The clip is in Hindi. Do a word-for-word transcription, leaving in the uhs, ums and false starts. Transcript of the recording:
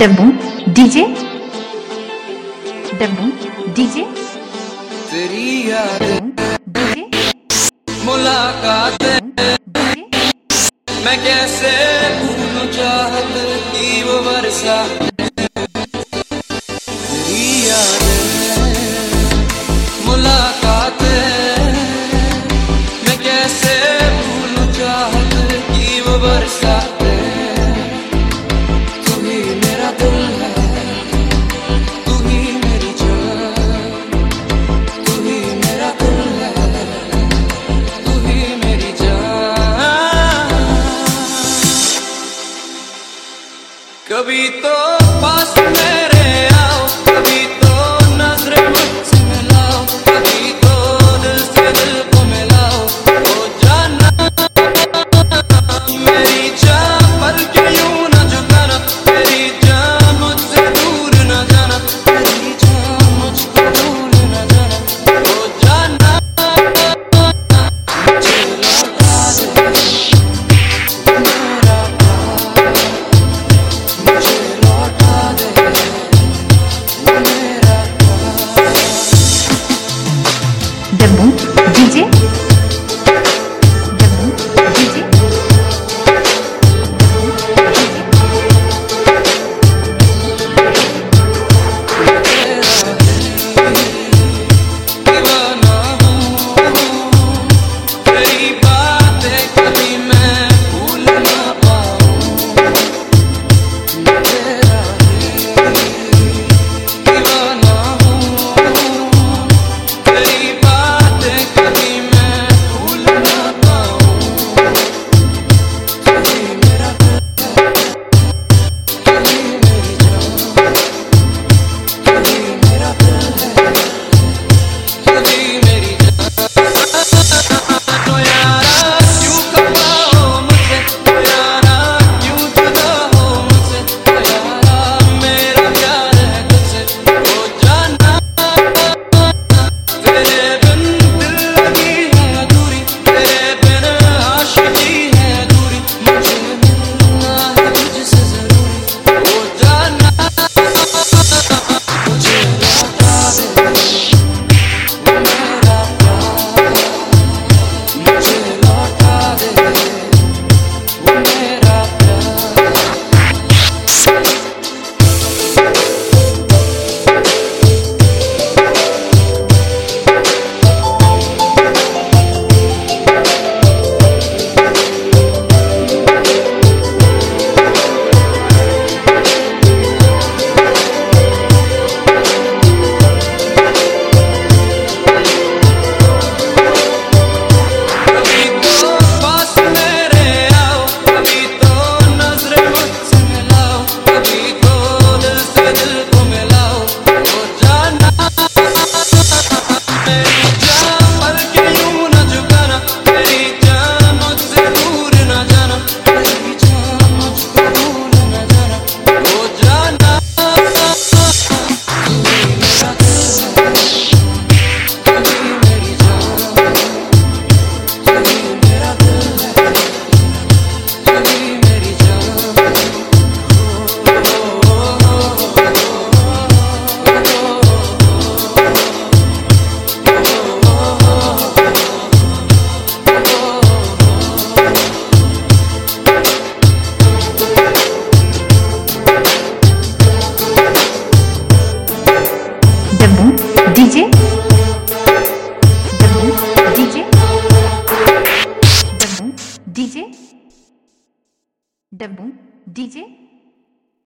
डब्बू डीजे डब्बू डीजे तेरी याद डीजे मुलाकातें मैं कैसे भूलूं चाहत की वो वर्षा तेरी यादें मुलाकातें मैं कैसे भूलूं चाहत की वो वर्षा तू ही मेरा दिल है तू ही मेरी जान तू ही मेरा दिल है तू ही मेरी जान कभी तो पास मेरे आओ कभी तो नजरें मुझसे मिलाओ कभी तो दिल से दिल को मिलाओ ओ जाना मेरी जान पल के यूं न झुकाना मेरी जान मुझसे दूर न जाना मेरी जान मुझको भूल न जाना ओ जाना मुझे लौटा दे मेरा प्यार मुझे लौटा दे वो मेरा प्यार डब्बू डीजे डब्बू डीजे दीवाना हूँ तेरी बातें कभी मैं भूल ना पाऊँ मैं तेरा दीवाना हूँ तेरी बातें कभी मैं भूल ना पाऊँ तू ही मेरा दिल है तू ही मेरी जान तू ही मेरा दिल है तू ही मेरी जान ओ यारा क्यों खफा हो मुझसे ओ यारा क्यों जुदा हो मुझसे ओ यारा मेरा प्यार है तुझसे ओ जाना तेरे बिन दिल लगी है अधूरी तेरे बिन आशिकी है अधूरी मुझे मिलना है तुझसे जरूरी ओ जाना मुझे लौटा दे वो मेरा प्यार मुझे लौटा दे वो मेरा प्यार कभी तो पास मेरे आओ कभी तो नजरें मुझसे मिलाओ कभी तो दिल से दिल को मिलाओ ओ जाना मेरी जान पल के यूं न झुकाना मेरी जान मुझसे दूर न जाना मेरी जान मुझको भूल न जाना ओ जाना तू ही मेरा दिल है तू ही मेरी जान तू ही मेरा दिल है तू ही मेरी जान Dabbu DJ Dabbu DJ Dabbu DJ Dabbu DJ